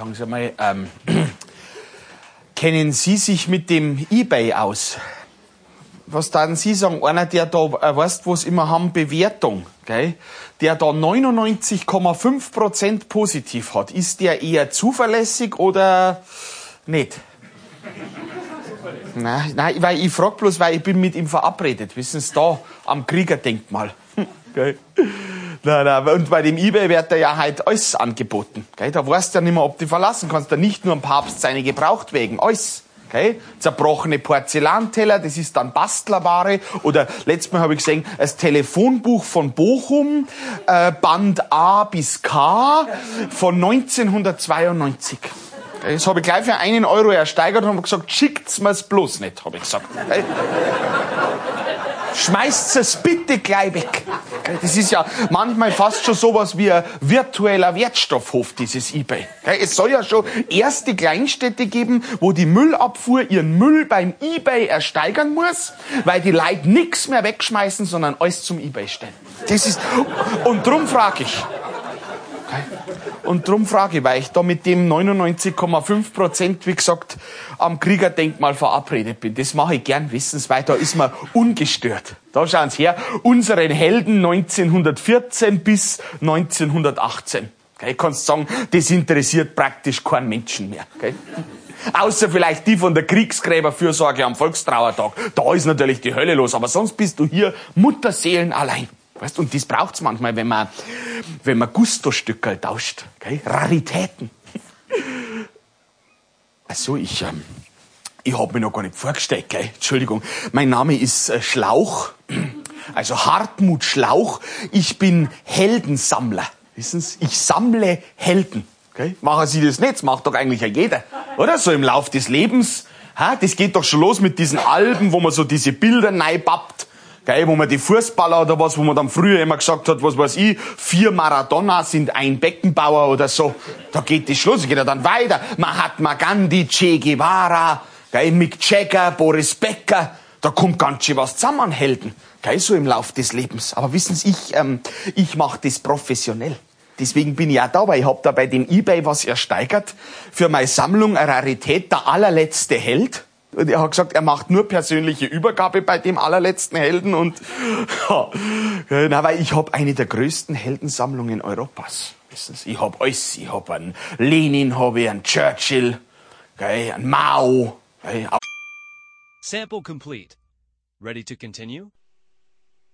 Sagen Sie mal, kennen Sie sich mit dem eBay aus? Was dann Sie sagen? Einer, der da, weißt, wo es immer haben, Bewertung, gell? Der da 99,5% positiv hat, ist der eher zuverlässig oder nicht? Nein, weil ich frag bloß, weil ich bin mit ihm verabredet. Wissen Sie, da am Kriegerdenkmal. Gell? Nein, und bei dem eBay wird ja halt alles angeboten. Gell? Da weißt du ja nicht mehr, ob du verlassen kannst. Da nicht nur am Papst seine Gebrauchtwägen, alles. Okay? Zerbrochene Porzellanteller, das ist dann Bastlerware. Oder letztes Mal habe ich gesehen, das Telefonbuch von Bochum, Band A bis K von 1992. Das habe ich gleich für 1 Euro ersteigert und habe gesagt, schickt's mir's bloß nicht, habe ich gesagt. Schmeißt es bitte gleich weg. Das ist ja manchmal fast schon sowas wie ein virtueller Wertstoffhof, dieses eBay. Es soll ja schon erste Kleinstädte geben, wo die Müllabfuhr ihren Müll beim eBay ersteigern muss, weil die Leute nichts mehr wegschmeißen, sondern alles zum eBay stellen. Das ist, und drum frage ich. Und drum frage ich, weil ich da mit dem 99,5%, wie gesagt, am Kriegerdenkmal verabredet bin. Das mache ich gern, wissen Sie, weil da ist man ungestört. Da schauen Sie her, unseren Helden 1914 bis 1918. Okay, kannst sagen, das interessiert praktisch keinen Menschen mehr. Okay? Außer vielleicht die von der Kriegsgräberfürsorge am Volkstrauertag. Da ist natürlich die Hölle los, aber sonst bist du hier Mutterseelen allein. Weißt, und das braucht's manchmal, wenn man Gusto-Stückerl tauscht. Gell? Raritäten. Also, ich hab mich noch gar nicht vorgestellt, gell? Entschuldigung. Mein Name ist Schlauch. Also Hartmut Schlauch. Ich bin Heldensammler. Wissen Sie? Ich sammle Helden. Gell? Machen Sie das nicht? Das macht doch eigentlich ja jeder. Oder? So im Lauf des Lebens. Das geht doch schon los mit diesen Alben, wo man so diese Bilder reinbappt. Geil, wo man die Fußballer oder was, wo man dann früher immer gesagt hat, was weiß ich, 4 Maradona sind ein Beckenbauer oder so. Da geht die Schluss, geht ja dann weiter. Mahatma Gandhi, Che Guevara, geil, Mick Jagger, Boris Becker. Da kommt ganz schön was zusammen an Helden. Geil, so im Lauf des Lebens. Aber wissen Sie, ich mache das professionell. Deswegen bin ich auch da, weil ich hab da bei dem eBay was ersteigert. Für meine Sammlung eine Rarität, der allerletzte Held. Und er hat gesagt, er macht nur persönliche Übergabe bei dem allerletzten Helden und weil ich habe eine der größten Heldensammlungen Europas. Wissen Sie, ich habe alles. Ich habe einen Lenin, einen Churchill, einen Mao. Sample complete. Ready to continue?